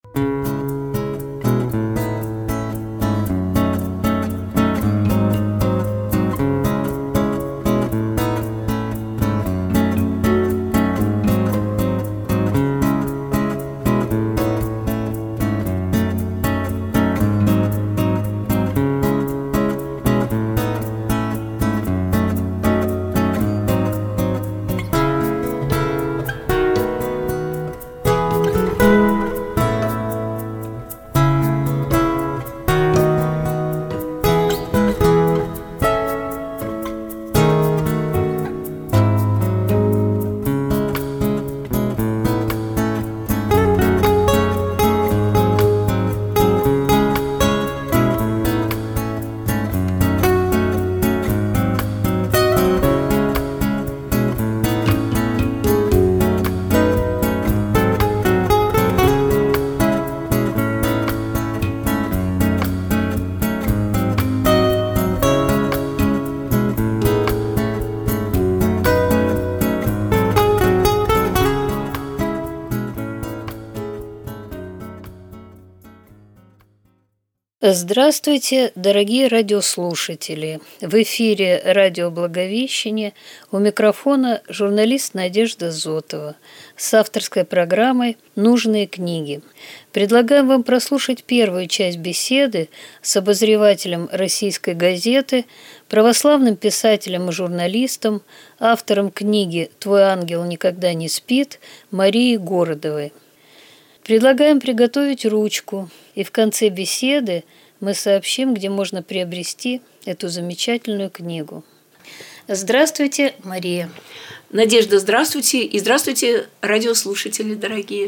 Здравствуйте, дорогие радиослушатели! В эфире радио «Благовещение», у микрофона журналист Надежда Зотова с авторской программой «Нужные книги». Предлагаем вам прослушать первую часть беседы с обозревателем «Российской газеты», православным писателем и журналистом, автором книги «Твой ангел никогда не спит» Марией Городовой. Предлагаем приготовить ручку, и в конце беседы мы сообщим, где можно приобрести эту замечательную книгу. Здравствуйте, Мария. Надежда, здравствуйте, и здравствуйте, радиослушатели дорогие.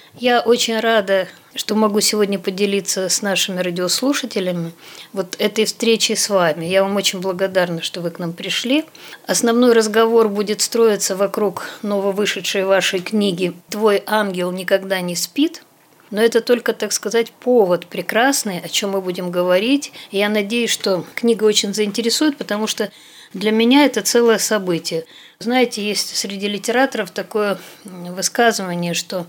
Я очень рада, что могу сегодня поделиться с нашими радиослушателями вот этой встречей с вами. Я вам очень благодарна, что вы к нам пришли. Основной разговор будет строиться вокруг нововышедшей вашей книги «Твой ангел никогда не спит». Но это только, так сказать, повод прекрасный, о чем мы будем говорить. И я надеюсь, что книга очень заинтересует, потому что для меня это целое событие. Знаете, есть среди литераторов такое высказывание, что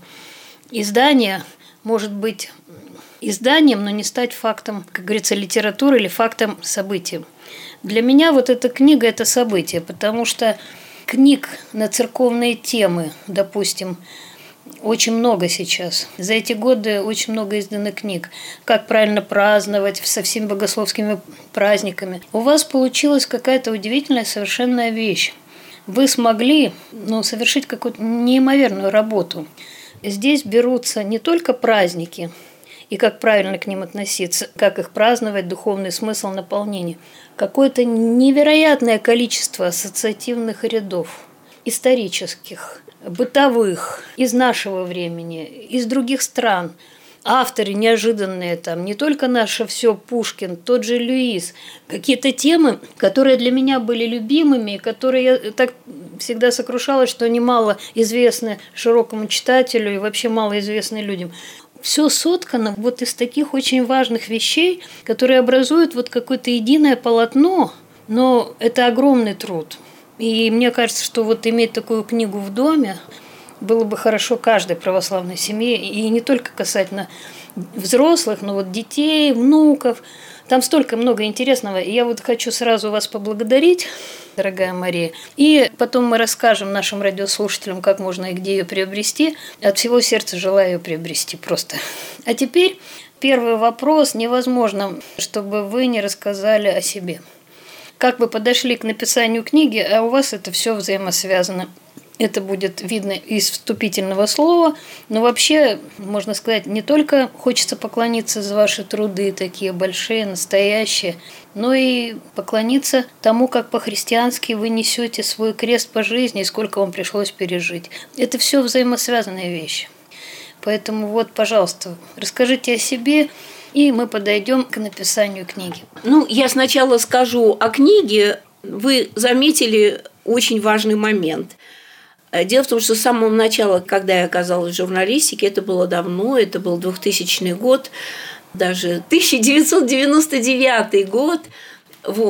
издание может быть изданием, но не стать фактом, как говорится, литературы или фактом события. Для меня вот эта книга – это событие, потому что книг на церковные темы, допустим, очень много сейчас. За эти годы очень много издано книг. Как правильно праздновать со всеми богословскими праздниками. У вас получилась какая-то удивительная совершенная вещь. Вы смогли совершить какую-то неимоверную работу. Здесь берутся не только праздники и как правильно к ним относиться, как их праздновать, духовный смысл, наполнение. Какое-то невероятное количество ассоциативных рядов, исторических, бытовых, из нашего времени, из других стран. Авторы неожиданные там, не только наше все Пушкин, тот же Люис. Какие-то темы, которые для меня были любимыми, которые я так всегда сокрушалась, что они мало известны широкому читателю и вообще мало известны людям. Все соткано вот из таких очень важных вещей, которые образуют вот какое-то единое полотно, но это огромный труд. И мне кажется, что вот иметь такую книгу в доме было бы хорошо каждой православной семье, и не только касательно взрослых, но вот детей, внуков. Там столько много интересного. И я вот хочу сразу вас поблагодарить, дорогая Мария. И потом мы расскажем нашим радиослушателям, как можно и где ее приобрести. От всего сердца желаю ее приобрести просто. А теперь первый вопрос. Невозможно, чтобы вы не рассказали о себе. Как вы подошли к написанию книги, а у вас это все взаимосвязано. Это будет видно из вступительного слова, но вообще, можно сказать, не только хочется поклониться за ваши труды, такие большие, настоящие, но и поклониться тому, как по-христиански вы несете свой крест по жизни и сколько вам пришлось пережить. Это все взаимосвязанные вещи. Поэтому вот, пожалуйста, расскажите о себе, и мы подойдем к написанию книги. Я сначала скажу о книге. Вы заметили очень важный момент. Дело в том, что с самого начала, когда я оказалась в журналистике, это было давно, это был 2000 год, даже 1999 год,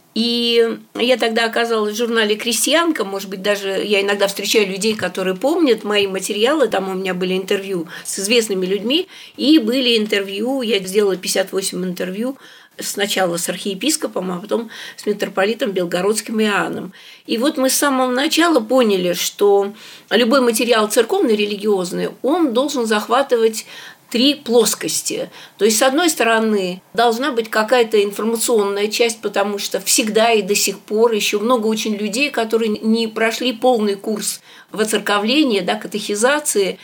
И я тогда оказалась в журнале «Крестьянка», может быть, даже я иногда встречаю людей, которые помнят мои материалы, там у меня были интервью с известными людьми, и были интервью, я сделала 58 интервью, сначала с архиепископом, а потом с митрополитом Белгородским Иоанном. И вот мы с самого начала поняли, что любой материал церковный, религиозный, он должен захватывать 3 плоскости. То есть, с одной стороны, должна быть какая-то информационная часть, потому что всегда и до сих пор еще много очень людей, которые не прошли полный курс воцерковления, катехизации.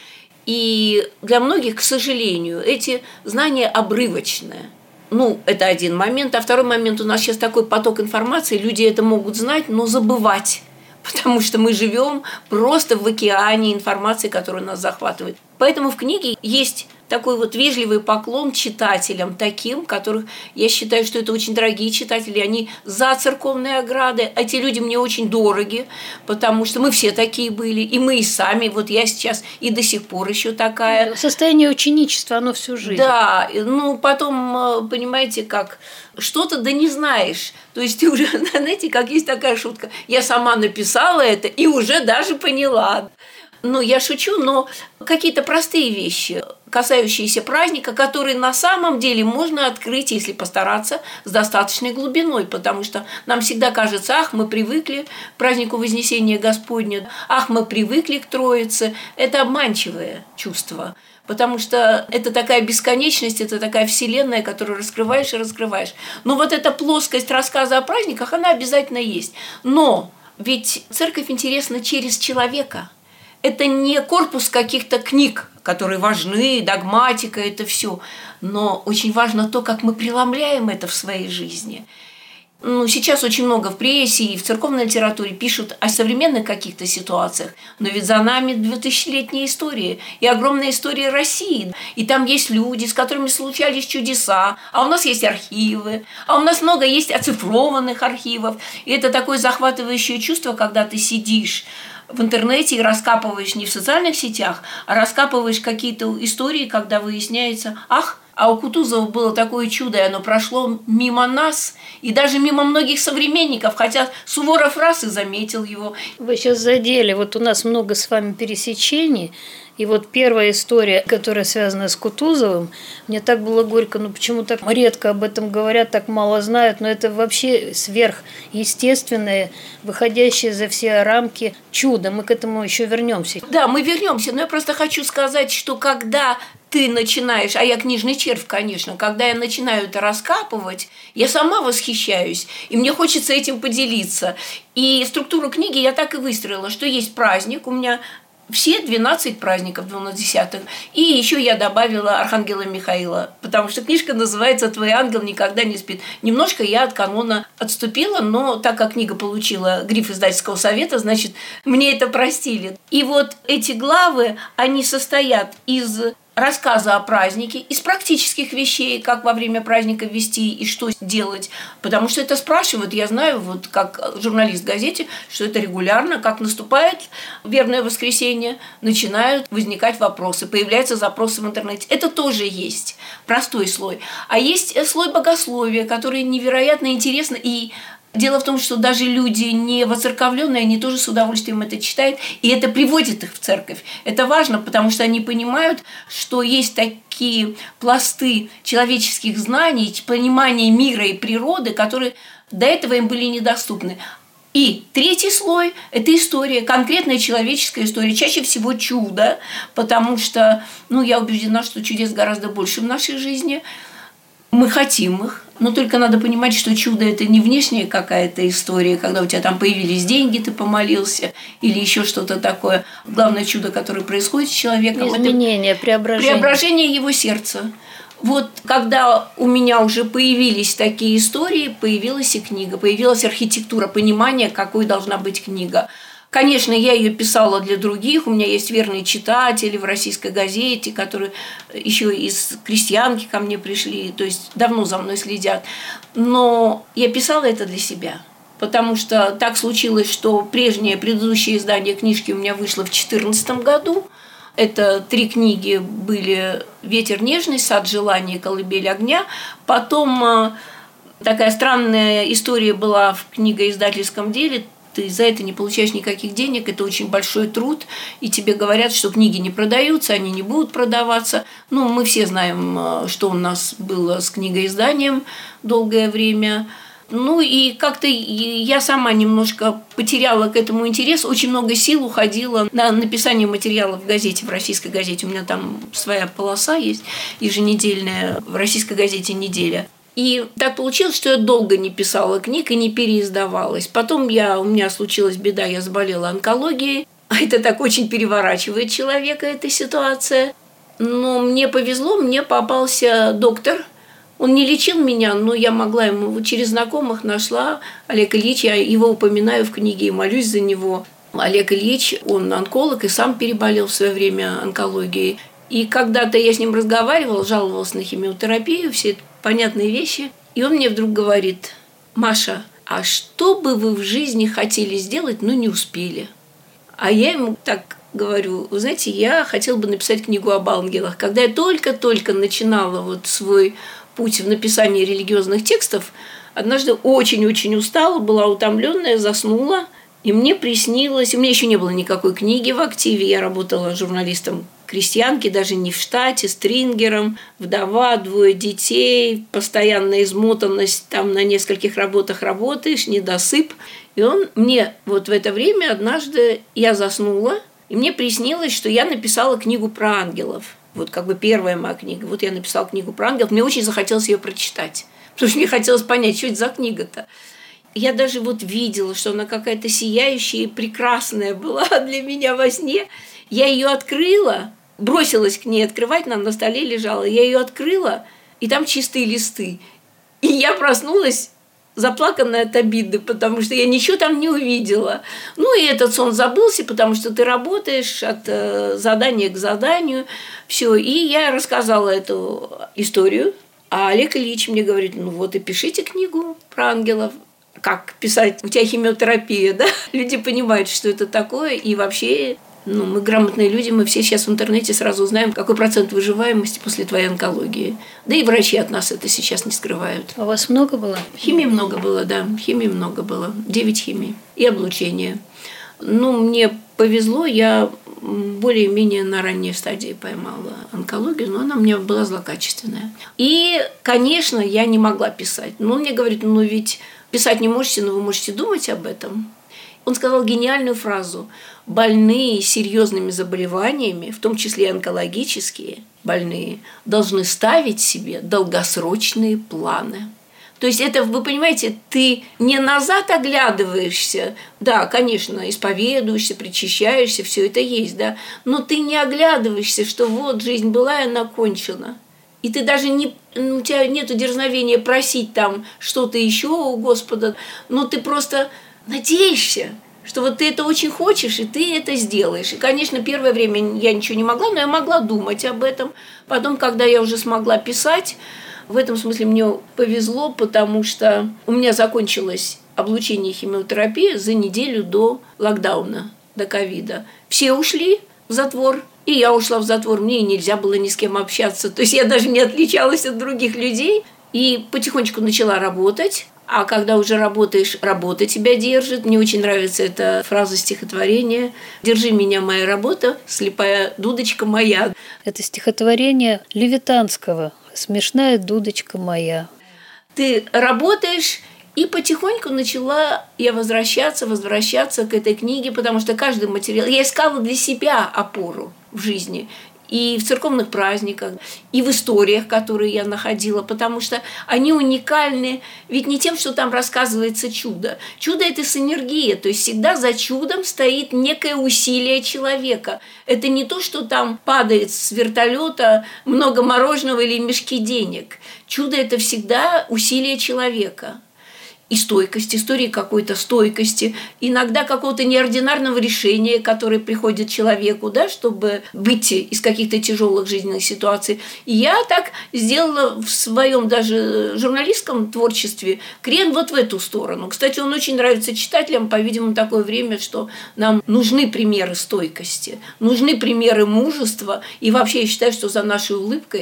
И для многих, к сожалению, эти знания обрывочные. Это один момент. А второй момент, у нас сейчас такой поток информации, люди это могут знать, но забывать. Потому что мы живем просто в океане информации, которая нас захватывает. Поэтому в книге есть такой вот вежливый поклон читателям, таким, которых я считаю, что это очень дорогие читатели, они за церковные ограды. Эти люди мне очень дороги, потому что мы все такие были, и мы и сами. Вот я сейчас и до сих пор еще такая. Состояние ученичества, оно всю жизнь. Да, потом, понимаете, как что-то да не знаешь. То есть ты уже, знаете, как есть такая шутка, я сама написала это и уже даже поняла. Я шучу, но какие-то простые вещи, касающиеся праздника, которые на самом деле можно открыть, если постараться, с достаточной глубиной, потому что нам всегда кажется, мы привыкли к празднику Вознесения Господня, мы привыкли к Троице. Это обманчивое чувство, потому что это такая бесконечность, это такая вселенная, которую раскрываешь и раскрываешь. Но вот эта плоскость рассказа о праздниках, она обязательно есть. Но ведь церковь интересна через человека. Это не корпус каких-то книг, которые важны, догматика, это все. Но очень важно то, как мы преломляем это в своей жизни. Сейчас очень много в прессе и в церковной литературе пишут о современных каких-то ситуациях, но ведь за нами 2000-летняя история и огромная история России. И там есть люди, с которыми случались чудеса, а у нас есть архивы, а у нас много есть оцифрованных архивов. И это такое захватывающее чувство, когда ты сидишь в интернете и раскапываешь не в социальных сетях, а раскапываешь какие-то истории, когда выясняется, а у Кутузова было такое чудо, и оно прошло мимо нас, и даже мимо многих современников, хотя Суворов раз и заметил его. Вы сейчас задели, у нас много с вами пересечений, и первая история, которая связана с Кутузовым, мне так было горько, почему так редко об этом говорят, так мало знают, но это вообще сверхъестественное, выходящее за все рамки чудо. Мы к этому еще вернемся. Да, мы вернемся, но я просто хочу сказать, что когда ты начинаешь, а я книжный червь, конечно, когда я начинаю это раскапывать, я сама восхищаюсь, и мне хочется этим поделиться. И структуру книги я так и выстроила, что есть праздник, у меня все 12 праздников, 12. И еще я добавила Архангела Михаила, потому что книжка называется «Твой ангел никогда не спит». Немножко я от канона отступила, но так как книга получила гриф издательского совета, значит, мне это простили. И эти главы, они состоят из рассказа о празднике, из практических вещей, как во время праздника вести и что делать. Потому что это спрашивают. Я знаю, как журналист в газете, что это регулярно, как наступает вербное воскресенье, начинают возникать вопросы, появляются запросы в интернете. Это тоже есть простой слой. А есть слой богословия, который невероятно интересно. И дело в том, что даже люди не воцерковленные, они тоже с удовольствием это читают, и это приводит их в церковь. Это важно, потому что они понимают, что есть такие пласты человеческих знаний, понимания мира и природы, которые до этого им были недоступны. И третий слой – это история, конкретная человеческая история, чаще всего чудо, потому что, я убеждена, что чудес гораздо больше в нашей жизни. Мы хотим их, но только надо понимать, что чудо – это не внешняя какая-то история, когда у тебя там появились деньги, ты помолился, или еще что-то такое. Главное чудо, которое происходит с человеком – изменение, преображение. Преображение его сердца. Когда у меня уже появились такие истории, появилась и книга, появилась архитектура, понимание, какой должна быть книга. Конечно, я ее писала для других, у меня есть верные читатели в «Российской газете», которые еще из «Крестьянки» ко мне пришли, то есть давно за мной следят. Но я писала это для себя, потому что так случилось, что предыдущее издание книжки у меня вышло в 2014 году. Это 3 книги были «Ветер нежный», «Сад желания», «Колыбель огня». Потом в Такая странная история была в книгоиздательском деле. Ты за это не получаешь никаких денег, это очень большой труд, и тебе говорят, что книги не продаются, они не будут продаваться. Ну, мы все знаем, что у нас было с книгоизданием долгое время. Ну, и как-то я сама немножко потеряла к этому интерес. Очень много сил уходило на написание материалов в газете, в российской газете. У меня там своя полоса есть еженедельная, в российской газете «Неделя». И так получилось, что я долго не писала книг и не переиздавалась. Потом у меня случилась беда, я заболела онкологией. Это так очень переворачивает человека, эта ситуация. Но мне повезло, мне попался доктор. Он не лечил меня, но я могла ему через знакомых нашла Олег Ильич. Я его упоминаю в книге и молюсь за него. Олег Ильич, он онколог и сам переболел в свое время онкологией. И когда-то я с ним разговаривала, жаловалась на химиотерапию, все это понятные вещи. И он мне вдруг говорит: Маша, а что бы вы в жизни хотели сделать, но не успели? А я ему так говорю: вы знаете, я хотела бы написать книгу об ангелах. Когда я только-только начинала вот свой путь в написании религиозных текстов, однажды очень-очень устала, была утомленная, заснула. И мне приснилось, у меня еще не было никакой книги в активе, я работала журналистом крестьянки, даже не в штате, стрингером, вдова, 2 детей, постоянная измотанность, там на нескольких работах работаешь, недосып. И он мне вот в это время однажды я заснула, и мне приснилось, что я написала книгу про ангелов. Вот как бы первая моя книга. Вот я написала книгу про ангелов, мне очень захотелось ее прочитать, потому что мне хотелось понять, что это за книга-то. Я даже вот видела, что она какая-то сияющая и прекрасная была для меня во сне. Я ее открыла, бросилась к ней открывать, она на столе лежала. Я ее открыла, и там чистые листы. И я проснулась заплаканная от обиды, потому что я ничего там не увидела. Ну, и этот сон забылся, потому что ты работаешь от задания к заданию. Все. И я рассказала эту историю. А Олег Ильич мне говорит: ну вот и пишите книгу про ангелов. Как писать? У тебя химиотерапия, да? Люди понимают, что это такое, и вообще, мы грамотные люди, мы все сейчас в интернете сразу узнаем, какой процент выживаемости после твоей онкологии. Да и врачи от нас это сейчас не скрывают. А у вас много было? Химии много было, да. Химии много было. 9 химий. И облучение. Мне повезло, я более-менее на ранней стадии поймала онкологию, но она у меня была злокачественная. И, конечно, я не могла писать. Но он мне говорит: ведь писать не можете, но вы можете думать об этом. Он сказал гениальную фразу: больные серьезными заболеваниями, в том числе онкологические больные, должны ставить себе долгосрочные планы. То есть это, вы понимаете, ты не назад оглядываешься, да, конечно, исповедуешься, причащаешься, все это есть, да, но ты не оглядываешься, что вот жизнь была, и она кончена. И ты даже у тебя нет дерзновения просить там что-то еще у Господа, но ты просто надеешься, что вот ты это очень хочешь, и ты это сделаешь. И, конечно, первое время я ничего не могла, но я могла думать об этом. Потом, когда я уже смогла писать, в этом смысле мне повезло, потому что у меня закончилось облучение и химиотерапия за неделю до локдауна, до ковида. Все ушли в затвор, и я ушла в затвор. Мне нельзя было ни с кем общаться. То есть я даже не отличалась от других людей. И потихонечку начала работать. А когда уже работаешь, работа тебя держит. Мне очень нравится эта фраза стихотворения: «Держи меня, моя работа, слепая дудочка моя». Это стихотворение Левитанского «Смешная дудочка моя». Ты работаешь, и потихоньку начала я возвращаться к этой книге, потому что каждый материал... Я искала для себя опору в жизни. И в церковных праздниках, и в историях, которые я находила, потому что они уникальны, ведь не тем, что там рассказывается чудо. Чудо – это синергия, то есть всегда за чудом стоит некое усилие человека. Это не то, что там падает с вертолета много мороженого или мешки денег. Чудо – это всегда усилие человека. И стойкость, истории какой-то стойкости, иногда какого-то неординарного решения, которое приходит человеку, да, чтобы выйти из каких-то тяжелых жизненных ситуаций. И я так сделала в своем даже журналистском творчестве крен вот в эту сторону. Кстати, он очень нравится читателям, по-видимому, такое время, что нам нужны примеры стойкости, нужны примеры мужества. И вообще я считаю, что за нашей улыбкой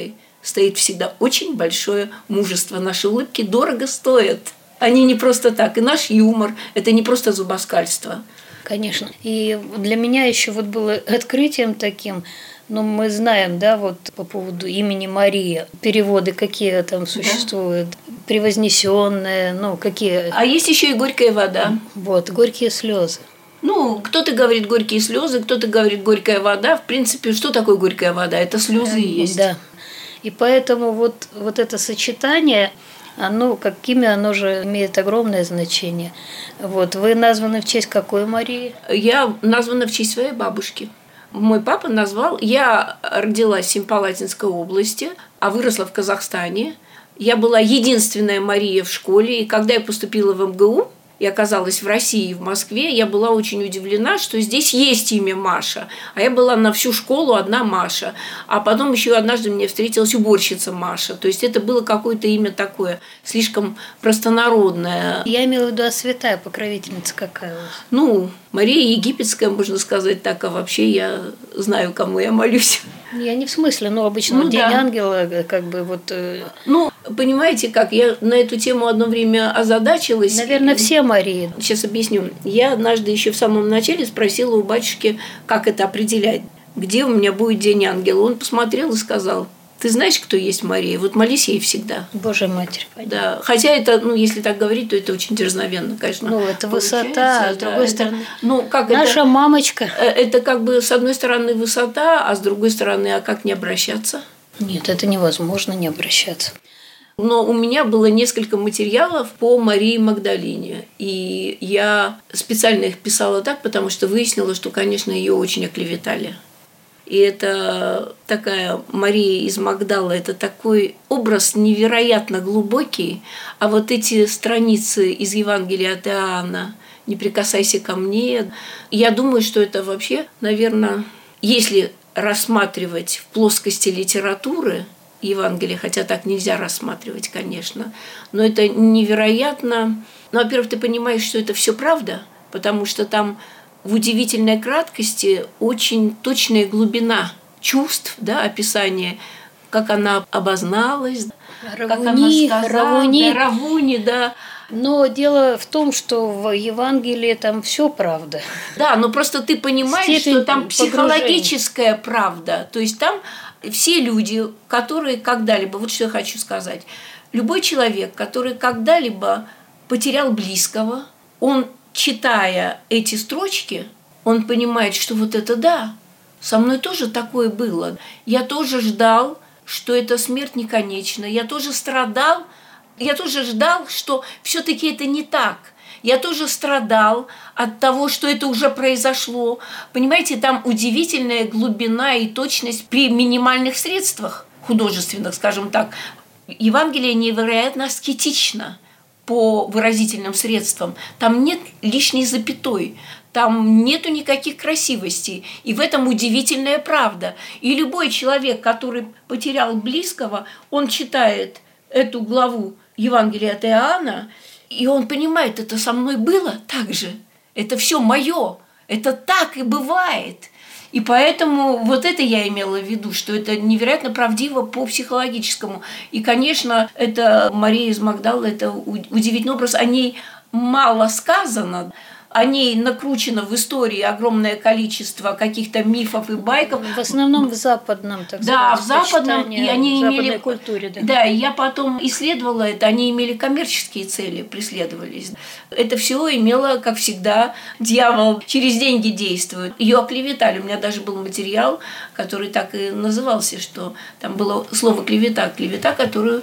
стоит всегда очень большое мужество. Наши улыбки дорого стоят. Они не просто так. И наш юмор – это не просто зубоскальство. Конечно. И для меня еще вот было открытием таким, ну, мы знаем, да, вот по поводу имени Мария, переводы какие там существуют, да. Превознесенные, ну, какие. А есть еще и горькая вода. Вот, горькие слезы. Ну, кто-то говорит горькие слезы, кто-то говорит горькая вода. В принципе, что такое горькая вода? Это слезы и есть. Да. И поэтому вот это сочетание, оно, как имя, оно же имеет огромное значение. Вот. Вы названы в честь какой Марии? Я названа в честь своей бабушки. Мой папа назвал... Я родилась в Семипалатинской области, а выросла в Казахстане. Я была единственная Мария в школе. И когда я поступила в МГУ и оказалась в России, в Москве, я была очень удивлена, что здесь есть имя Маша. А я была на всю школу одна Маша. А потом еще однажды мне встретилась уборщица Маша. То есть это было какое-то имя такое, слишком простонародное. Я имела в виду, а святая покровительница какая у вас? Ну, Мария Египетская, можно сказать так, а вообще я знаю, кому я молюсь. Я не в смысле, но обычно День ангела, как бы вот... Ну, понимаете, как я на эту тему одно время озадачилась. Наверное, все Марии. Сейчас объясню. Я однажды еще в самом начале спросила у батюшки, как это определять, где у меня будет День ангела. Он посмотрел и сказал: ты знаешь, кто есть Мария? Вот молись ей всегда. Божья Матерь. Да. Хотя это, ну, если так говорить, то это очень дерзновенно, конечно. Ну, это высота, а с другой стороны, ну, как наша это, мамочка. Это как бы с одной стороны высота, а с другой стороны, а как не обращаться? Нет, это невозможно не обращаться. Но у меня было несколько материалов по Марии Магдалине. И я специально их писала так, потому что выяснила, что, конечно, ее очень оклеветали. И это такая Мария из Магдала, это такой образ невероятно глубокий. А вот эти страницы из Евангелия от Иоанна «Не прикасайся ко мне», я думаю, что это вообще, наверное, если рассматривать в плоскости литературы Евангелие, хотя так нельзя рассматривать, конечно, но это невероятно. Ну, во-первых, ты понимаешь, что это все правда, потому что там в удивительной краткости очень точная глубина чувств, да, описание, как она обозналась, как она сказала, Равуни, да. Но дело в том, что в Евангелии там все правда. Да, но просто ты понимаешь, что там психологическая правда. То есть там все люди, которые когда-либо, вот что я хочу сказать, любой человек, который когда-либо потерял близкого, он, читая эти строчки, он понимает, что вот это да, со мной тоже такое было. Я тоже ждал, что эта смерть не конечна. Я тоже страдал, я тоже ждал, что все-таки это не так. Я тоже страдал от того, что это уже произошло. Понимаете, там удивительная глубина и точность при минимальных средствах художественных, скажем так. Евангелие невероятно аскетично по выразительным средствам. Там нет лишней запятой, там нету никаких красивостей. И в этом удивительная правда. И любой человек, который потерял близкого, он читает эту главу Евангелия от Иоанна, и он понимает, это со мной было так же. Это все мое. Это так и бывает. И поэтому вот это я имела в виду, что это невероятно правдиво по психологическому. И, конечно, это Мария из Магдала, это удивительный образ. О ней мало сказано. О ней накручено в истории огромное количество каких-то мифов и байков. В основном в западном, так сказать. Да, в западном. И они имели культуре. Да. Да, я потом исследовала это. Они имели коммерческие цели, преследовались. Это все имело, как всегда, дьявол через деньги действует. Ее оклеветали. У меня даже был материал, который так и назывался, что там было слово клевета, которую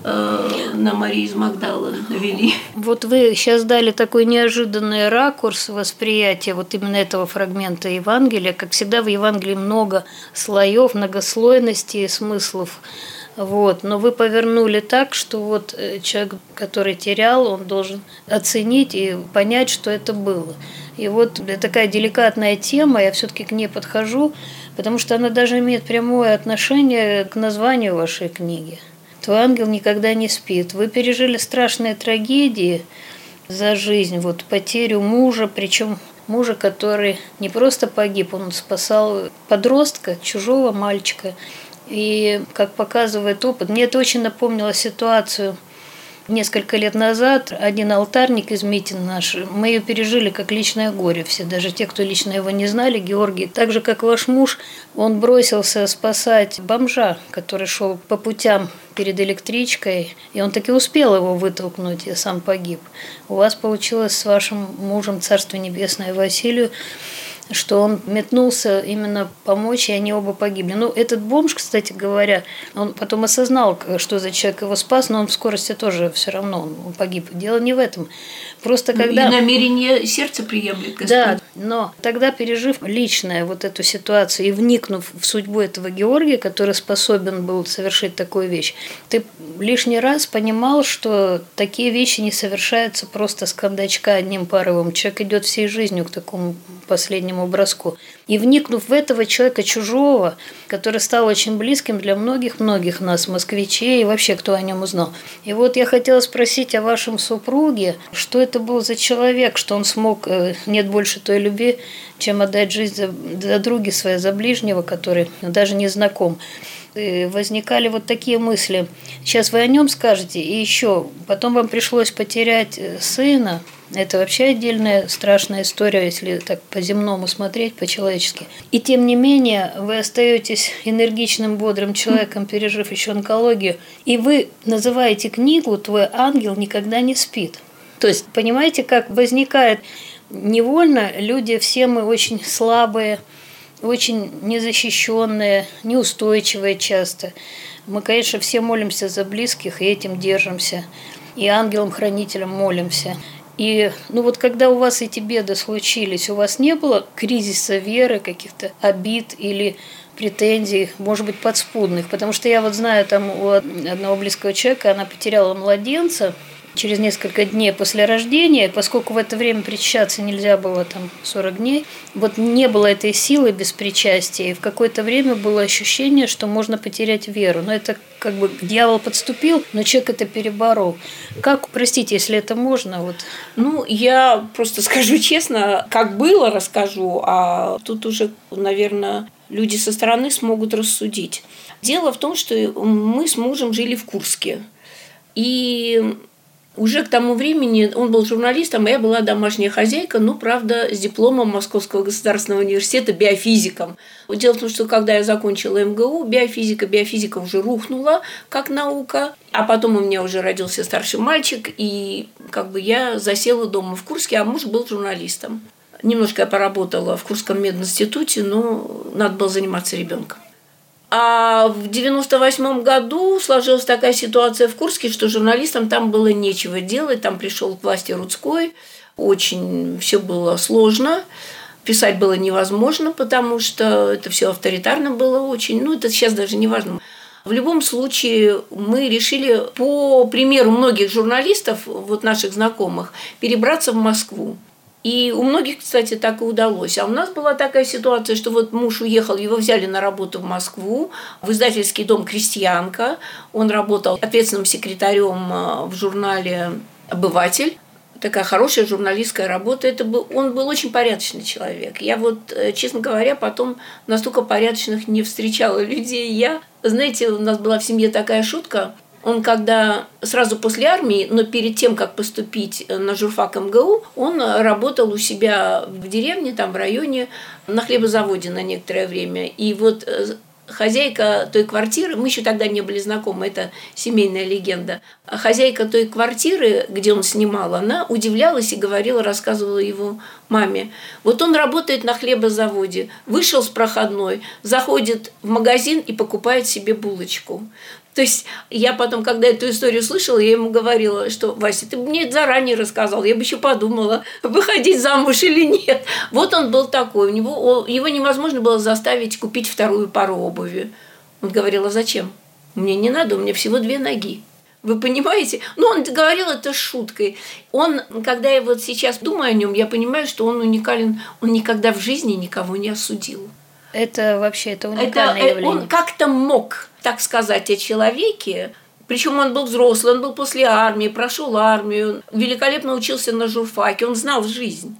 на Марии из Магдала навели. Вот вы сейчас дали такой неожиданный ракурс восприятия вот именно этого фрагмента Евангелия. Как всегда, в Евангелии много слоев, многослойности и смыслов. Вот. Но вы повернули так, что вот человек, который терял, он должен оценить и понять, что это было. И вот такая деликатная тема, я все-таки к ней подхожу, потому что она даже имеет прямое отношение к названию вашей книги. «Твой ангел никогда не спит». Вы пережили страшные трагедии за жизнь, вот потерю мужа, причем мужа, который не просто погиб, он спасал подростка, чужого мальчика. И, как показывает опыт, мне это очень напомнило ситуацию несколько лет назад. Один алтарник из Митина наш, мы ее пережили как личное горе все, даже те, кто лично его не знали, Георгий. Так же, как ваш муж, он бросился спасать бомжа, который шел по путям перед электричкой, и он таки успел его вытолкнуть, и сам погиб. У вас получилось с вашим мужем, Царство Небесное, Василию, что он метнулся именно помочь, и они оба погибли. Ну, этот бомж, кстати говоря, он потом осознал, что за человек его спас, но он в скорости тоже все равно он погиб. Дело не в этом. Просто когда... И намерение сердца приемлет Господь. Да, но тогда, пережив личное вот эту ситуацию и вникнув в судьбу этого Георгия, который способен был совершить такую вещь, ты лишний раз понимал, что такие вещи не совершаются просто с кондачка одним порывом. Человек идет всей жизнью к такому последнему броску. И вникнув в этого человека чужого, который стал очень близким для многих нас, москвичей, и вообще, кто о нем узнал. И вот я хотела спросить о вашем супруге, что это был за человек, что он смог, нет больше той любви, чем отдать жизнь за други свои, за ближнего, который даже не знаком. И возникали вот такие мысли. Сейчас вы о нем скажете, и еще потом вам пришлось потерять сына. Это вообще отдельная страшная история, если так по-земному смотреть, по-человечески. И тем не менее, вы остаетесь энергичным, бодрым человеком, пережив еще онкологию, и вы называете книгу «Твой ангел никогда не спит». То есть, понимаете, как возникает невольно, люди все мы очень слабые, очень незащищенные, неустойчивые часто. Мы, конечно, все молимся за близких и этим держимся. И ангелам-хранителям молимся. И вот когда у вас эти беды случились, у вас не было кризиса веры, каких-то обид или претензий, может быть, подспудных? Потому что я вот знаю, там у одного близкого человека, она потеряла младенца через несколько дней после рождения, поскольку в это время причащаться нельзя было там 40 дней, вот не было этой силы без причастия, и в какое-то время было ощущение, что можно потерять веру. Но это как бы дьявол подступил, но человек это переборол. Как, простите, если это можно? Вот. Я просто скажу честно, как было, расскажу, а тут уже, наверное, люди со стороны смогут рассудить. Дело в том, что мы с мужем жили в Курске, и уже к тому времени он был журналистом, а я была домашняя хозяйка, правда, с дипломом Московского государственного университета биофизиком. Дело в том, что когда я закончила МГУ, биофизика уже рухнула как наука, а потом у меня уже родился старший мальчик, и я засела дома в Курске, а муж был журналистом. Немножко я поработала в Курском мединституте, но надо было заниматься ребенком. А в 1998 году сложилась такая ситуация в Курске, что журналистам там было нечего делать. Там пришел к власти Рудской. Очень все было сложно. Писать было невозможно, потому что это все авторитарно было очень. Это сейчас даже не важно. В любом случае, мы решили, по примеру многих журналистов, наших знакомых, перебраться в Москву. И у многих, кстати, так и удалось. А у нас была такая ситуация, что муж уехал, его взяли на работу в Москву, в издательский дом «Крестьянка». Он работал ответственным секретарем в журнале «Обыватель». Такая хорошая журналистская работа. Он был очень порядочный человек. Я честно говоря, потом настолько порядочных не встречала людей. Знаете, у нас была в семье такая шутка. Он когда сразу после армии, но перед тем, как поступить на журфак МГУ, он работал у себя в деревне, там в районе, на хлебозаводе на некоторое время. И хозяйка той квартиры, мы еще тогда не были знакомы, это семейная легенда, хозяйка той квартиры, где он снимал, она удивлялась и рассказывала его маме. Он работает на хлебозаводе, вышел с проходной, заходит в магазин и покупает себе булочку. То есть я потом, когда эту историю слышала, я ему говорила, что «Вася, ты мне это заранее рассказал, я бы еще подумала, выходить замуж или нет». Он был такой, его невозможно было заставить купить вторую пару обуви. Он говорил: «А зачем? Мне не надо, у меня всего 2 ноги». Вы понимаете? Он говорил это шуткой. Когда я сейчас думаю о нем, я понимаю, что он уникален, он никогда в жизни никого не осудил. Это уникальное явление. Он как-то мог так сказать о человеке. Причем он был взрослый, он был после армии, прошел армию, великолепно учился на журфаке, он знал жизнь.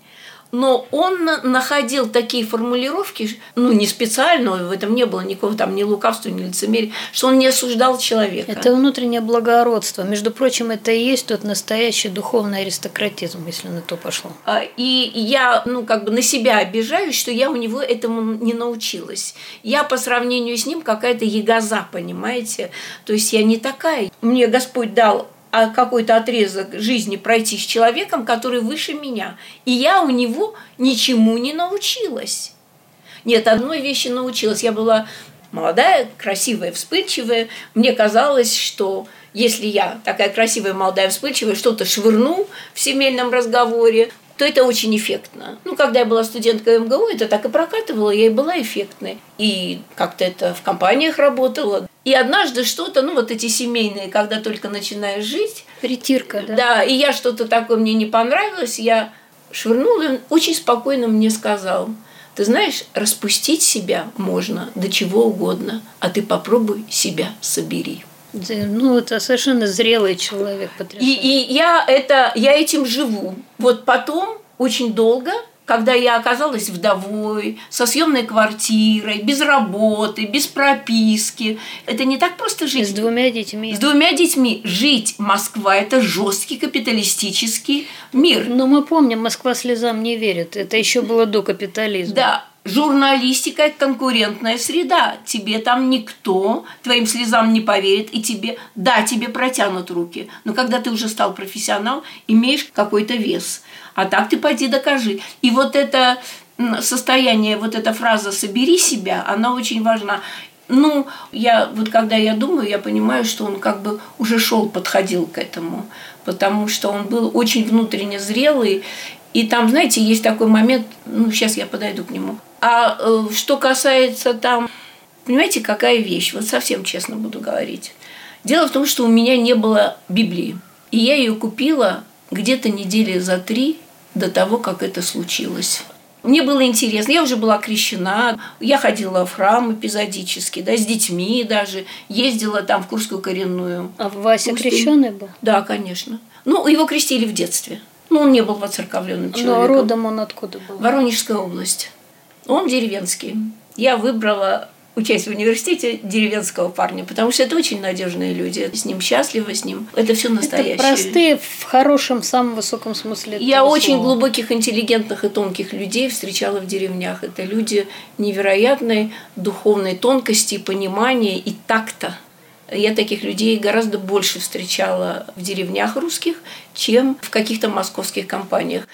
Но он находил такие формулировки, не специально, в этом не было никакого там ни лукавства, ни лицемерия, что он не осуждал человека. Это внутреннее благородство. Между прочим, это и есть тот настоящий духовный аристократизм, если на то пошло. И я, на себя обижаюсь, что я у него этому не научилась. Я по сравнению с ним какая-то ягоза, понимаете? То есть я не такая. Мне Господь дал какой-то отрезок жизни пройти с человеком, который выше меня. И я у него ничему не научилась. Нет, одной вещи научилась. Я была молодая, красивая, вспыльчивая. Мне казалось, что если я такая красивая, молодая, вспыльчивая, что-то швырну в семейном разговоре, то это очень эффектно. Когда я была студенткой МГУ, это так и прокатывало, я и была эффектной. И как-то это в компаниях работало. И однажды что-то, эти семейные, когда только начинаешь жить. Притирка, да? Да, и я что-то такое, мне не понравилось, я швырнула, и он очень спокойно мне сказал: ты знаешь, распустить себя можно до чего угодно, а ты попробуй себя собери. Это совершенно зрелый человек, потрясающий. И я этим живу. Вот потом, очень долго, когда я оказалась вдовой, со съемной квартирой, без работы, без прописки. Это не так просто жить. С 2 детьми. С 2 детьми. Жить Москва – это жесткий капиталистический мир. Но мы помним, Москва слезам не верит. Это еще было до капитализма. Да. Журналистика – это конкурентная среда. Тебе там никто твоим слезам не поверит, и тебе протянут руки. Но когда ты уже стал профессионал, имеешь какой-то вес. А так ты пойди докажи. И вот это состояние, вот эта фраза «собери себя», она очень важна. Когда я думаю, я понимаю, что он уже подходил к этому, потому что он был очень внутренне зрелый. И там, знаете, есть такой момент, сейчас я подойду к нему. А что касается понимаете, какая вещь, совсем честно буду говорить. Дело в том, что у меня не было Библии. И я ее купила где-то недели за 3 до того, как это случилось. Мне было интересно, я уже была крещена, я ходила в храм эпизодически, с детьми даже, ездила там в Курскую коренную. А Вася крещеный был? Да, конечно. Его крестили в детстве. Он не был воцерковленным человеком. Но родом он откуда был? Воронежская область. Он деревенский. Я выбрала, учась в университете, деревенского парня, потому что это очень надежные люди. С ним счастлива, с ним. Это все настоящее. Это простые, в хорошем, самом высоком смысле. Я очень глубоких, интеллигентных и тонких людей встречала в деревнях. Это люди невероятной духовной тонкости, понимания и такта. Я таких людей гораздо больше встречала в деревнях русских, чем в каких-то московских компаниях.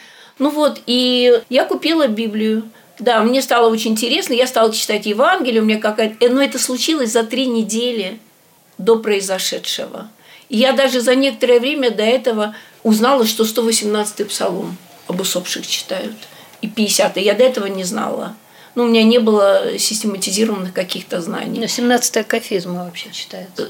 И я купила Библию. Да, мне стало очень интересно, я стала читать Евангелие, у меня но это случилось за 3 недели до произошедшего. И я даже за некоторое время до этого узнала, что 118-й псалом об усопших читают, и 50-й. Я до этого не знала. У меня не было систематизированных каких-то знаний. Но 17-я кафизма вообще читается.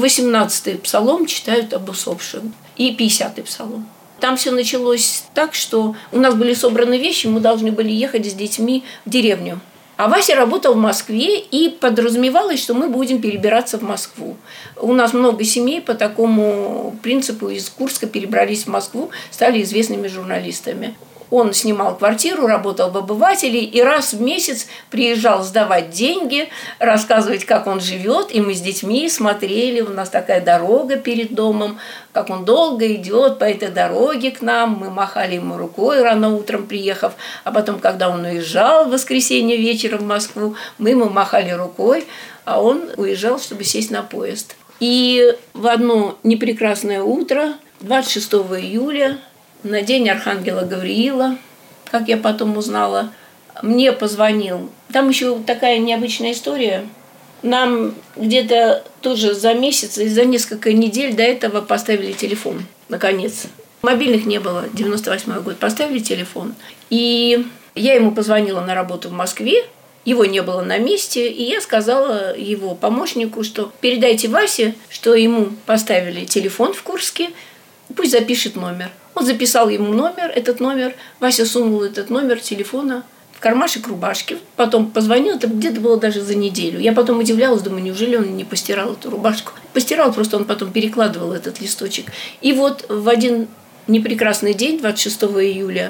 118-й псалом читают об усопших, и 50-й псалом. Там все началось так, что у нас были собраны вещи, мы должны были ехать с детьми в деревню. А Вася работал в Москве, и подразумевалось, что мы будем перебираться в Москву. У нас много семей по такому принципу из Курска перебрались в Москву, стали известными журналистами. Он снимал квартиру, работал в «Обывателе» и раз в месяц приезжал сдавать деньги, рассказывать, как он живет. И мы с детьми смотрели, у нас такая дорога перед домом, как он долго идет по этой дороге к нам. Мы махали ему рукой рано утром приехав, а потом, когда он уезжал в воскресенье вечером в Москву, мы ему махали рукой, а он уезжал, чтобы сесть на поезд. И в одно непрекрасное утро, 26 июля, на день Архангела Гавриила, как я потом узнала, мне позвонил. Там еще такая необычная история. Нам где-то тоже за месяц и за несколько недель до этого поставили телефон, наконец. Мобильных не было, 98-й год. Поставили телефон. И я ему позвонила на работу в Москве, его не было на месте, и я сказала его помощнику, что передайте Васе, что ему поставили телефон в Курске, пусть запишет номер. Он записал ему номер, этот номер. Вася сунул этот номер телефона в кармашек рубашки. Потом позвонил, это где-то было даже за неделю. Я потом удивлялась, думаю, неужели он не постирал эту рубашку? Постирал, просто он потом перекладывал этот листочек. И вот в один непрекрасный день, 26 июля,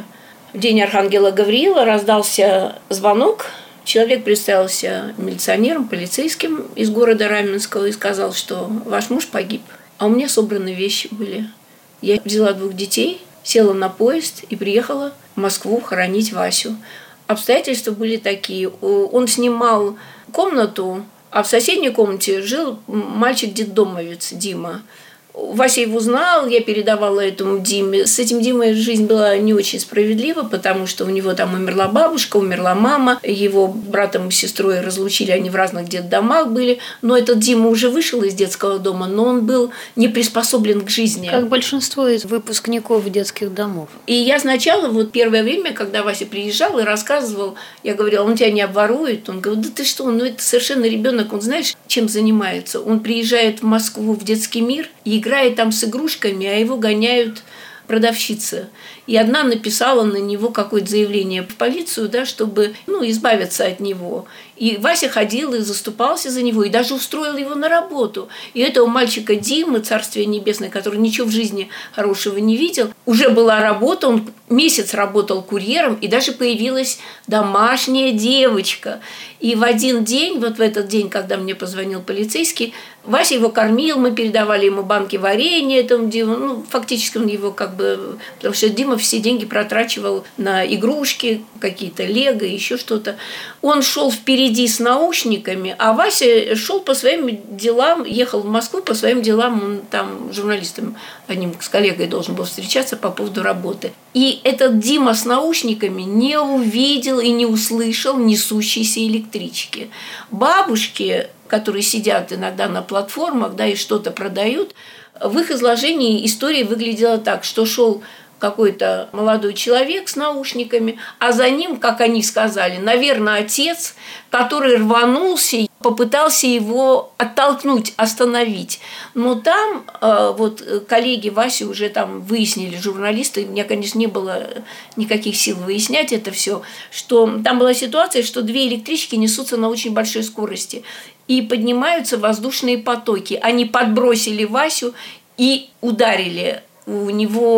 В день Архангела Гавриила раздался звонок. Человек представился милиционером, полицейским из города Раменского и сказал, что ваш муж погиб. А у меня собраны вещи были. Я взяла 2 детей, села на поезд и приехала в Москву хоронить Васю. Обстоятельства были такие. Он снимал комнату, а в соседней комнате жил мальчик-детдомовец Дима. Вася его знал, я передавала этому Диме. С этим Димой жизнь была не очень справедлива, потому что у него там умерла бабушка, умерла мама, его братом и сестрой разлучили, они в разных детдомах были. Но этот Дима уже вышел из детского дома, но он был не приспособлен к жизни. Как большинство из выпускников детских домов. И я сначала, вот первое время, когда Вася приезжал и рассказывал, я говорила, он тебя не обворует? Он говорит, да ты что, ну это совершенно ребенок, он знаешь, чем занимается? Он приезжает в Москву в детский мир и играет там с игрушками, а его гоняют продавщицы. И одна написала на него какое-то заявление в полицию, да, чтобы избавиться от него. И Вася ходил и заступался за него, и даже устроил его на работу. И этого мальчика Димы, Царствие Небесное, который ничего в жизни хорошего не видел, уже была работа, он месяц работал курьером, и даже появилась домашняя девочка. И в один день, вот в этот день, когда мне позвонил полицейский, Вася его кормил, мы передавали ему банки варенья этому Диму. Фактически он его потому что Дима все деньги протрачивал на игрушки, какие-то лего, еще что-то. Он шел впереди с наушниками, а Вася шел по своим делам, ехал в Москву по своим делам, он там журналистом одним с коллегой должен был встречаться по поводу работы. И этот Дима с наушниками не увидел и не услышал несущейся электрички. Бабушки, которые сидят иногда на платформах, да, и что-то продают, в их изложении история выглядела так, что шел какой-то молодой человек с наушниками, а за ним, как они сказали, наверное, отец, который рванулся и попытался его оттолкнуть, остановить. Но там вот коллеги Васи уже там выяснили, журналисты, у меня, конечно, не было никаких сил выяснять это все, что там была ситуация, что 2 электрички несутся на очень большой скорости и поднимаются воздушные потоки. Они подбросили Васю и ударили. У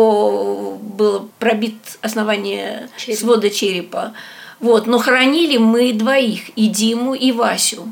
него было пробит основание свода черепа. Вот. Но хоронили мы 2, и Диму, и Васю.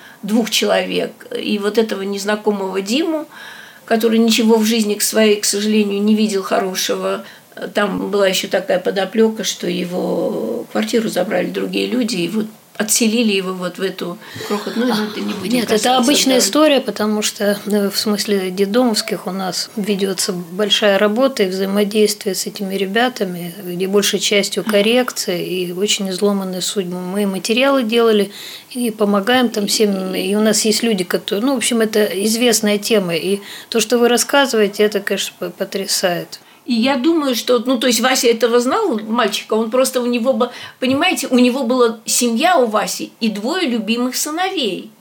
2 человек. И вот этого незнакомого Диму, который ничего в жизни своей, к сожалению, не видел хорошего. Там была еще такая подоплека, что его квартиру забрали другие люди, и вот отселили его вот в эту крохотную, но это не будет. Нет, это обычная история, потому что в смысле детдомовских у нас ведется большая работа и взаимодействие с этими ребятами, где большей частью коррекция и очень изломанные судьбы. Мы материалы делали и помогаем там всем. И у нас есть люди, которые, в общем, это известная тема. И то, что вы рассказываете, это, конечно, потрясает. И я думаю, что, то есть Вася этого знал, мальчика, он просто у него, понимаете, у него была семья у Васи и 2 любимых сыновей.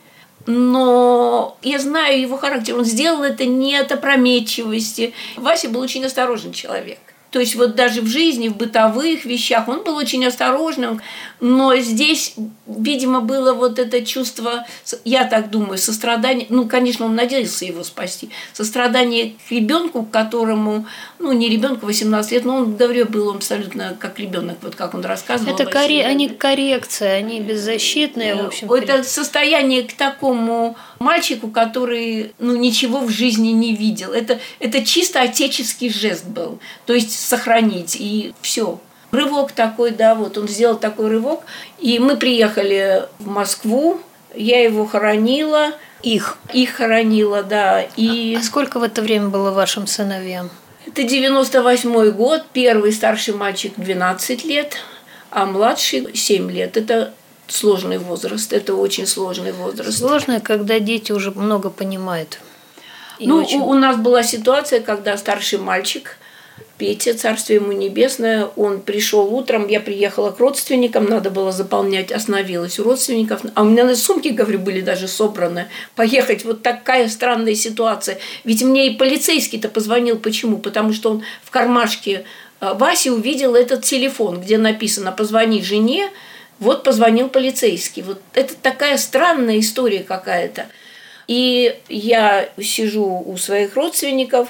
Но я знаю его характер, он сделал это не от опрометчивости. Вася был очень осторожный человек. То есть вот даже в жизни, в бытовых вещах он был очень осторожным, но здесь, видимо, было вот это чувство, я так думаю, сострадания. Конечно, он надеялся его спасти. Сострадание к ребенку, которому, не ребенку 18 лет, но он, говорю, был абсолютно как ребенок, вот как он рассказывал. Это они коррекция, они беззащитные, в общем. Это состояние к такому мальчику, который, ничего в жизни не видел. Это чисто отеческий жест был. То есть сохранить, и все. Рывок такой, да, вот он сделал такой рывок. И мы приехали в Москву, я его хоронила. Их хоронила, да. И... А сколько в это время было вашим сыновьям? Это 98-й год, первый старший мальчик 12 лет, а младший 7 лет. Это сложный возраст, это очень сложный возраст. Сложный, когда дети уже много понимают. У нас была ситуация, когда старший мальчик, Петя, царствие ему небесное, он пришел утром, я приехала к родственникам, надо было заполнять, остановилась у родственников, а у меня на сумки, говорю, были даже собраны, поехать, вот такая странная ситуация. Ведь мне и полицейский-то позвонил, почему? Потому что он в кармашке Васи увидел этот телефон, где написано «позвони жене», вот позвонил полицейский. Вот это такая странная история какая-то. И я сижу у своих родственников,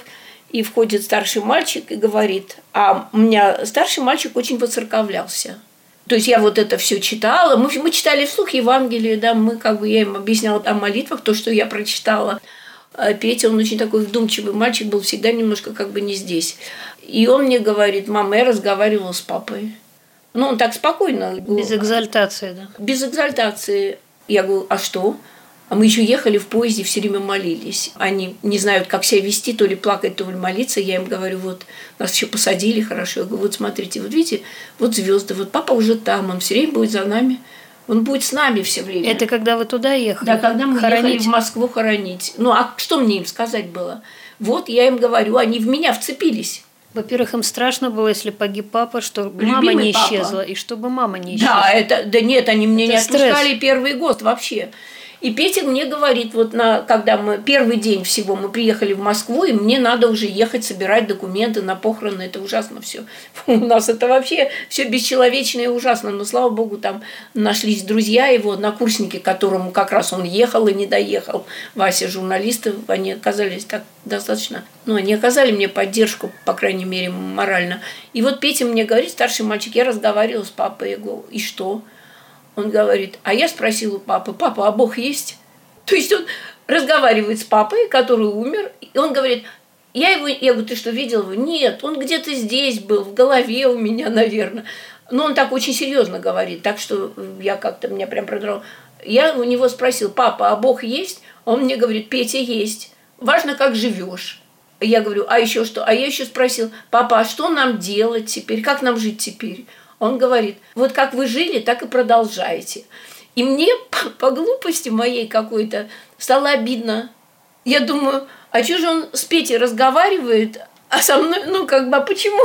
И входит старший мальчик и говорит, а у меня старший мальчик очень воцерковлялся. То есть я вот это все читала. Мы читали вслух Евангелие, да, я им объясняла о молитвах, то, что я прочитала. А Петя, он очень такой вдумчивый мальчик, был всегда немножко не здесь. И он мне говорит, мама, я разговаривала с папой. Он так спокойно. Без экзальтации, да? Без экзальтации. Я говорю, а что? А мы еще ехали в поезде, все время молились. Они не знают, как себя вести, то ли плакать, то ли молиться. Я им говорю, вот, нас еще посадили хорошо. Я говорю, вот смотрите, вот видите, вот звезды, вот папа уже там, он все время будет за нами. Он будет с нами все время. Это когда вы туда ехали? Да, когда мы ехали в Москву хоронить. А что мне им сказать было? Вот я им говорю, они в меня вцепились. Во-первых, им страшно было, если погиб папа, чтобы мама не исчезла, и чтобы мама не исчезла. Да, нет, они меня не отпускали первый год вообще. И Петя мне говорит, когда мы первый день всего мы приехали в Москву, и мне надо уже ехать собирать документы на похороны, это ужасно все. У нас это вообще все бесчеловечно и ужасно, но слава богу, там нашлись друзья его, однокурсники, к которому как раз он ехал и не доехал. Вася, журналисты, они оказались так достаточно, они оказали мне поддержку, по крайней мере, морально. И вот Петя мне говорит, старший мальчик, я разговаривала с папой, я говорю, и что? Он говорит, а я спросила у папы, папа, а Бог есть? То есть он разговаривает с папой, который умер, и он говорит, я говорю, ты что, видел его? Нет, он где-то здесь был, в голове у меня, наверное. Но он так очень серьезно говорит, так что меня прям продрало. Я у него спросила, папа, а Бог есть? Он мне говорит, Петя, есть. Важно, как живешь. Я говорю, а еще что? А я еще спросил, папа, а что нам делать теперь? Как нам жить теперь? Он говорит, вот как вы жили, так и продолжаете. И мне по глупости моей какой-то стало обидно. Я думаю, а что же он с Петей разговаривает, а со мной, а почему?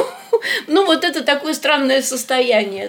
Вот это такое странное состояние.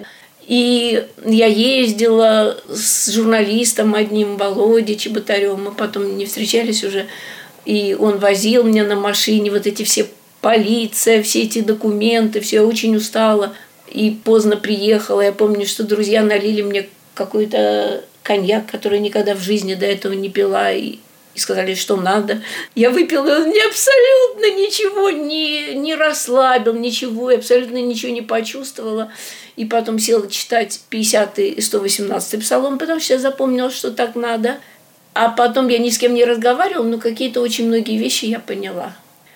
И я ездила с журналистом одним, Володей Чеботарем, мы потом не встречались уже, и он возил меня на машине, вот эти все полиция, все эти документы, все, я очень устала. И поздно приехала. Я помню, что друзья налили мне какой-то коньяк, который никогда в жизни до этого не пила, и сказали, что надо. Я выпила, он мне абсолютно ничего не расслабил, ничего, я абсолютно ничего не почувствовала. И потом села читать 50-й и 118-й псалом, потому что я запомнила, что так надо. А потом я ни с кем не разговаривала, но какие-то очень многие вещи я поняла.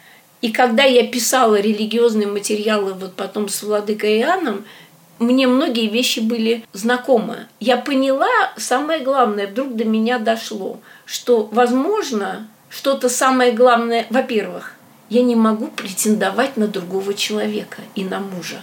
И когда я писала религиозные материалы потом с владыкой Иоанном, мне многие вещи были знакомы. Я поняла, самое главное, вдруг до меня дошло, что, возможно, что-то самое главное, во-первых, я не могу претендовать на другого человека и на мужа.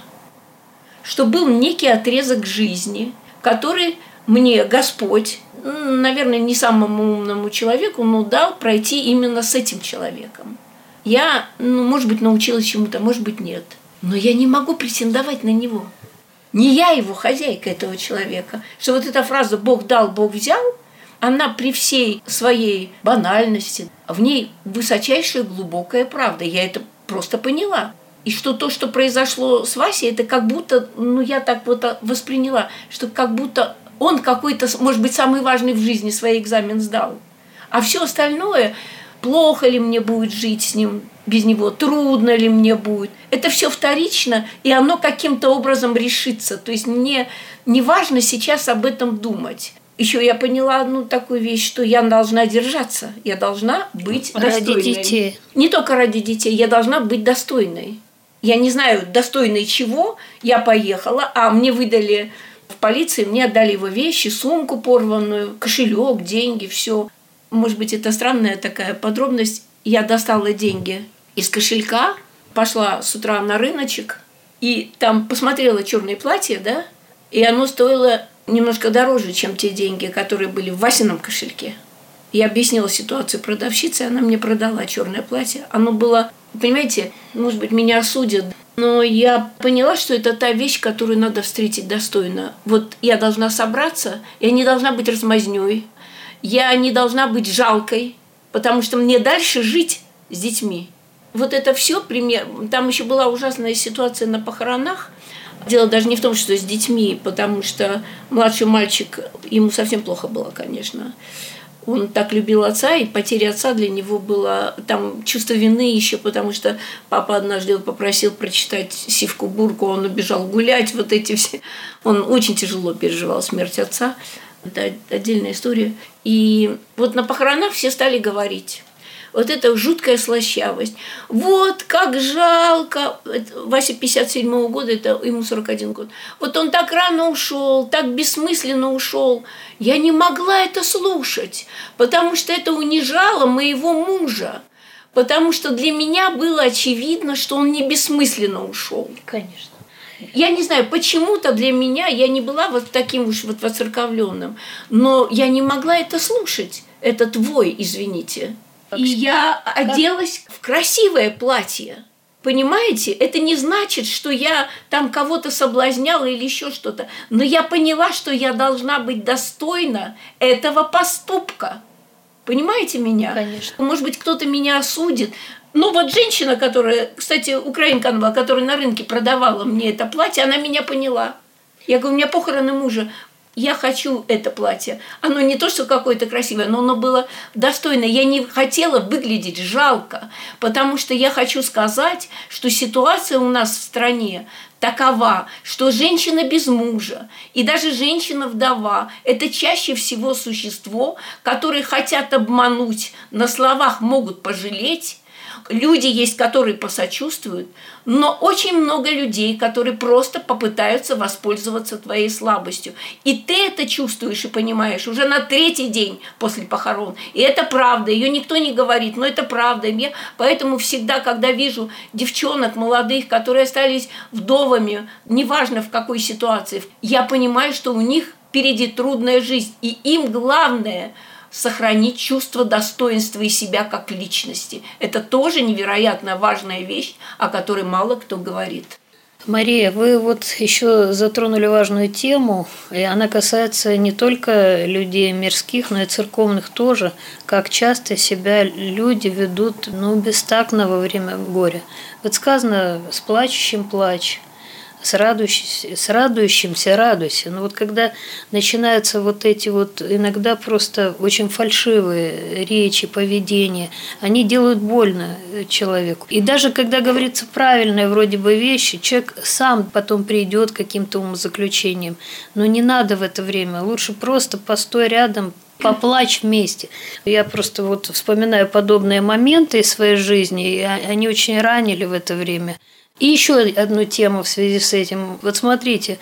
Что был некий отрезок жизни, который мне Господь, наверное, не самому умному человеку, но дал пройти именно с этим человеком. Я, может быть, научилась чему-то, может быть, нет. Но я не могу претендовать на него. Не я его хозяйка, этого человека. Что вот эта фраза «Бог дал, Бог взял», она при всей своей банальности, в ней высочайшая глубокая правда. Я это просто поняла. И что то, что произошло с Васей, это как будто, я так восприняла, что как будто он какой-то, может быть, самый важный в жизни свой экзамен сдал. А все остальное... Плохо ли мне будет жить с ним, без него, трудно ли мне будет. Это все вторично, и оно каким-то образом решится. То есть мне не важно сейчас об этом думать. Еще я поняла такую вещь, что я должна держаться, я должна быть достойной. Ради детей. Не только ради детей, я должна быть достойной. Я не знаю, достойной чего, я поехала, а мне выдали в полиции, мне отдали его вещи, сумку порванную, кошелек, деньги, все. Может быть, это странная такая подробность. Я достала деньги из кошелька, пошла с утра на рыночек, и там посмотрела черное платье, да, и оно стоило немножко дороже, чем те деньги, которые были в Васином кошельке. Я объяснила ситуацию продавщице, она мне продала черное платье. Оно было, понимаете, может быть, меня осудят, но я поняла, что это та вещь, которую надо встретить достойно. Вот я должна собраться, я не должна быть размазнёй. Я не должна быть жалкой, потому что мне дальше жить с детьми. Вот это все пример. Там еще была ужасная ситуация на похоронах. Дело даже не в том, что с детьми, потому что младший мальчик, ему совсем плохо было, конечно. Он так любил отца, и потеря отца для него было там чувство вины еще, потому что папа однажды его попросил прочитать «Сивку Бурку», он убежал гулять, вот эти все. Он очень тяжело переживал смерть отца. Это отдельная история. И вот на похоронах все стали говорить. Вот это жуткая слащавость. Вот как жалко. Вася 57-го года, это ему 41 год. Вот он так рано ушел, так бессмысленно ушел. Я не могла это слушать, потому что это унижало моего мужа. Потому что для меня было очевидно, что он не бессмысленно ушел. Конечно. Я не знаю, почему-то для меня, я не была вот таким уж вот воцерковленным, но я не могла это слушать. Это твой, извините. И я оделась в красивое платье. Понимаете? Это не значит, что я там кого-то соблазняла или еще что-то. Но я поняла, что я должна быть достойна этого поступка. Понимаете меня? Конечно. Может быть, кто-то меня осудит. Но вот женщина, которая, кстати, украинка она была, которая на рынке продавала мне это платье, она меня поняла. Я говорю, у меня похороны мужа. Я хочу это платье. Оно не то, что какое-то красивое, но оно было достойное. Я не хотела выглядеть жалко, потому что я хочу сказать, что ситуация у нас в стране такова, что женщина без мужа и даже женщина-вдова – это чаще всего существо, которые хотят обмануть, на словах могут пожалеть. Люди есть, которые посочувствуют, но очень много людей, которые просто попытаются воспользоваться твоей слабостью. И ты это чувствуешь и понимаешь уже на 3-й день после похорон. И это правда, ее никто не говорит, но это правда. И я поэтому всегда, когда вижу девчонок молодых, которые остались вдовами, неважно в какой ситуации, я понимаю, что у них впереди трудная жизнь. И им главное – сохранить чувство достоинства и себя как личности. Это тоже невероятно важная вещь, о которой мало кто говорит. Мария, вы вот еще затронули важную тему, и она касается не только людей мирских, но и церковных тоже, как часто себя люди ведут бестактно во время горя. Вот сказано «с плачущим плачь», с радующимся радуйся. Но вот когда начинаются вот эти вот иногда просто очень фальшивые речи, поведения, они делают больно человеку. И даже когда говорится правильные вроде бы вещи, человек сам потом придет к каким-то умозаключениям. Но не надо в это время. Лучше просто постой рядом, поплачь вместе. Я просто вот вспоминаю подобные моменты из своей жизни, и они очень ранили в это время. И еще одну тему в связи с этим. Вот смотрите,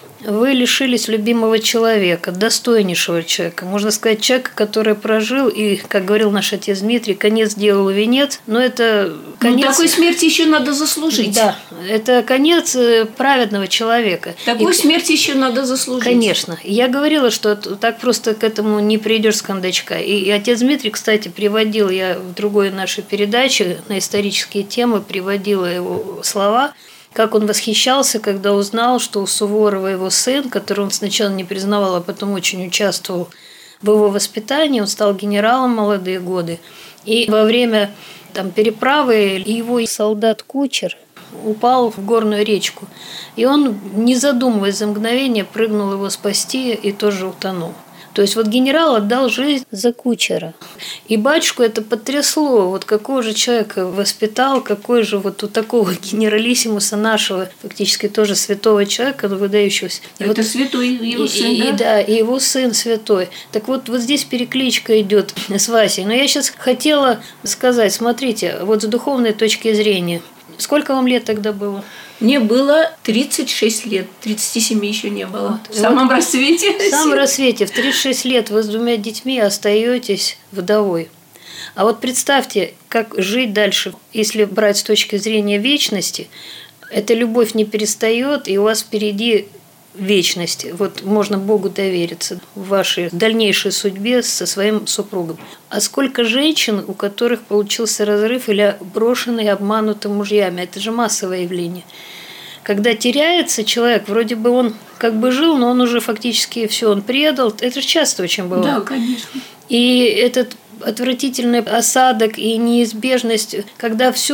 вы лишились любимого человека, достойнейшего человека. Можно сказать, человека, который прожил, и, как говорил наш отец Дмитрий, конец делал венец. Но это конец... такой смерти еще надо заслужить. Да, это конец праведного человека. Такой смерти еще надо заслужить. Конечно. Я говорила, что так просто к этому не придешь с кондачка. И отец Дмитрий, кстати, приводил, я в другой нашей передаче на исторические темы приводила его слова, как он восхищался, когда узнал, что у Суворова его сын, который он сначала не признавал, а потом очень участвовал в его воспитании, он стал генералом в молодые годы. И во время переправы его солдат-кучер упал в горную речку. И он, не задумываясь за мгновение, прыгнул его спасти и тоже утонул. То есть вот генерал отдал жизнь за кучера. И батюшку это потрясло. Вот какого же человека воспитал, какой же вот у такого генералиссимуса нашего, фактически тоже святого человека, выдающегося. Это святой его сын, да? И его сын святой. Так вот здесь перекличка идет с Васей. Но я сейчас хотела сказать, смотрите, вот с духовной точки зрения, сколько вам лет тогда было? Мне было 36 лет, 37 еще не было. Вот. В самом рассвете. В самом рассвете, в 36 лет вы с 2 детьми остаетесь вдовой. А вот представьте, как жить дальше, если брать с точки зрения вечности, эта любовь не перестает, и у вас впереди вечность. Вот можно Богу довериться в вашей дальнейшей судьбе со своим супругом. А сколько женщин, у которых получился разрыв или брошенные, обмануты мужьями? Это же массовое явление. Когда теряется человек, вроде бы он как бы жил, но он уже фактически все, он предал. Это же часто очень бывает. Да, конечно. И этот отвратительный осадок и неизбежность, когда все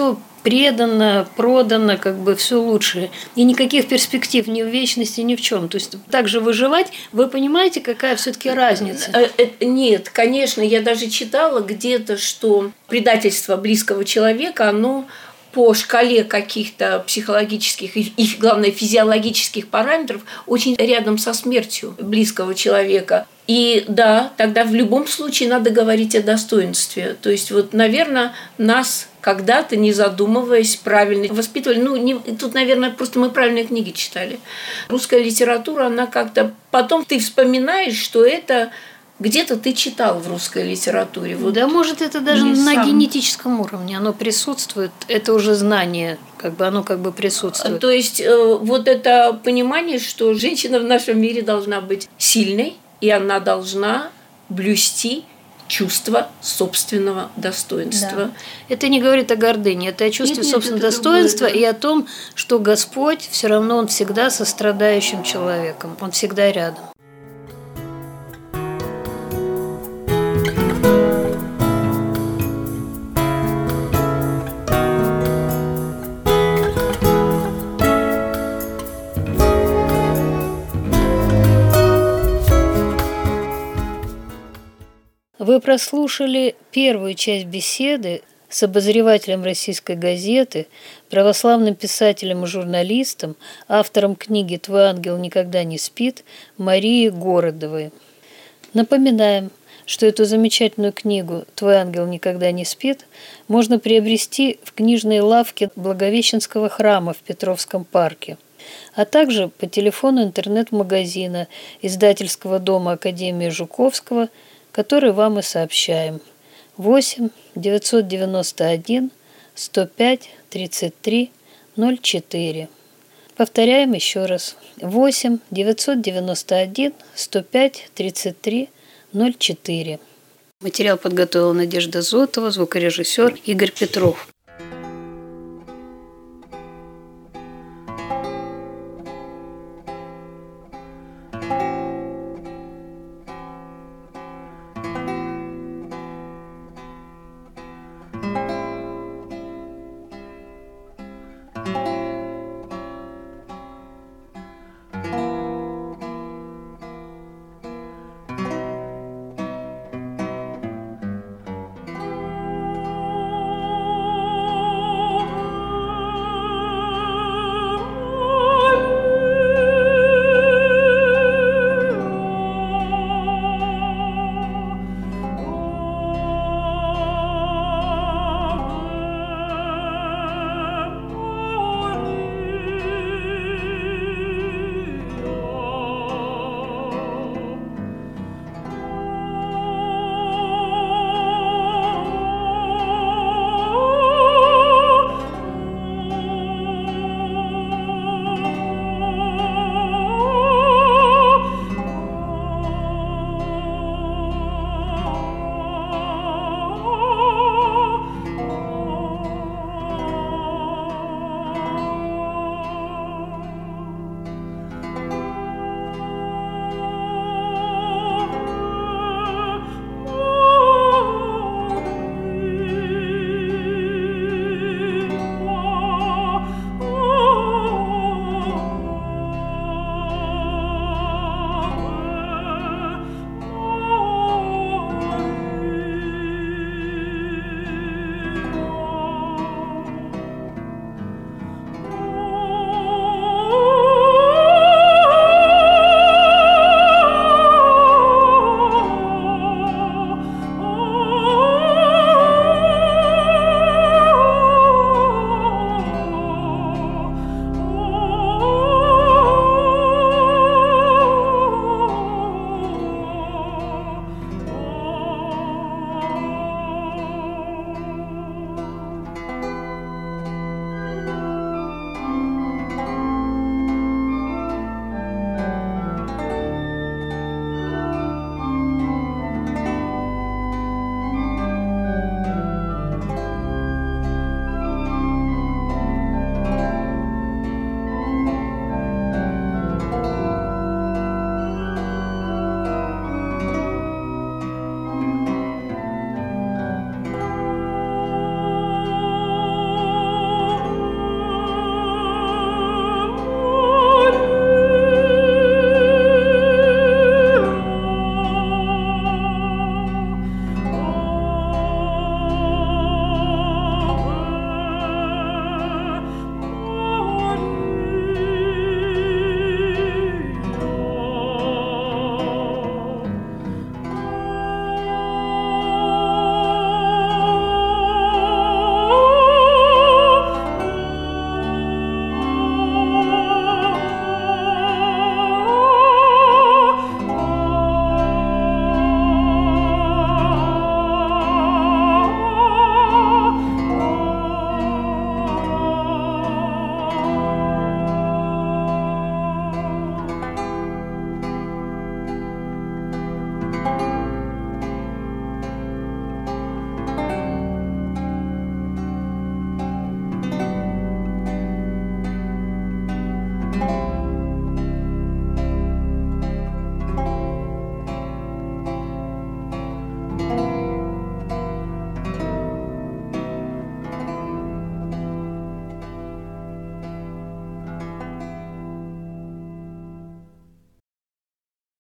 предано, продано, как бы все лучшее. И никаких перспектив ни в вечности, ни в чем. То есть также выживать, вы понимаете, какая все-таки разница? Нет, конечно, я даже читала где-то, что предательство близкого человека, оно по шкале каких-то психологических и, главное, физиологических параметров очень рядом со смертью близкого человека. И да, тогда в любом случае надо говорить о достоинстве. То есть, вот, наверное, нас когда-то, не задумываясь, правильно воспитывали. Тут, наверное, просто мы правильные книги читали. Русская литература, она как-то... Потом ты вспоминаешь, что это... Где-то ты читал в русской литературе. Вот да, может, это даже на генетическом уровне. Оно присутствует. Это уже знание, оно присутствует. То есть, вот это понимание, что женщина в нашем мире должна быть сильной, и она должна блюсти чувство собственного достоинства. Да. Это не говорит о гордыне, это о чувстве собственного достоинства и о том, что Господь все равно, Он всегда со страдающим человеком, Он всегда рядом. Вы прослушали первую часть беседы с обозревателем «Российской газеты», православным писателем и журналистом, автором книги «Твой ангел никогда не спит» Марией Городовой. Напоминаем, что эту замечательную книгу «Твой ангел никогда не спит» можно приобрести в книжной лавке Благовещенского храма в Петровском парке, а также по телефону интернет-магазина издательского дома Академии Жуковского, который вам и сообщаем. 8 991 105 33 04. Повторяем еще раз. 8 991 105 33 04. Материал подготовила Надежда Зотова, звукорежиссер Игорь Петров.